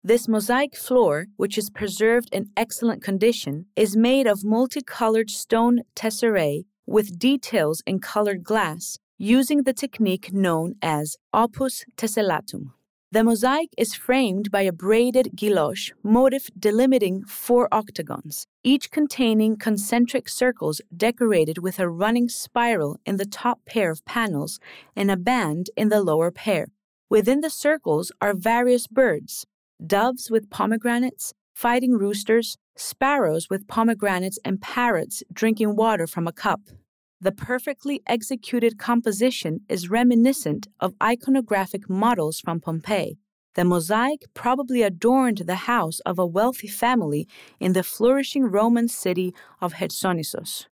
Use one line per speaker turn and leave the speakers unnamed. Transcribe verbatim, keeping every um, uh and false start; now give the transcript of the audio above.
This mosaic floor, which is preserved in excellent condition, is made of multicolored stone tesserae with details in colored glass, using the technique known as opus tessellatum. The mosaic is framed by a braided guilloche motif delimiting four octagons, each containing concentric circles decorated with a running spiral in the top pair of panels and a band in the lower pair. Within the circles are various birds, doves with pomegranates, fighting roosters, sparrows with pomegranates, and parrots drinking water from a cup. The perfectly executed composition is reminiscent of iconographic models from Pompeii. The mosaic probably adorned the house of a wealthy family in the flourishing Roman city of Chersonesos.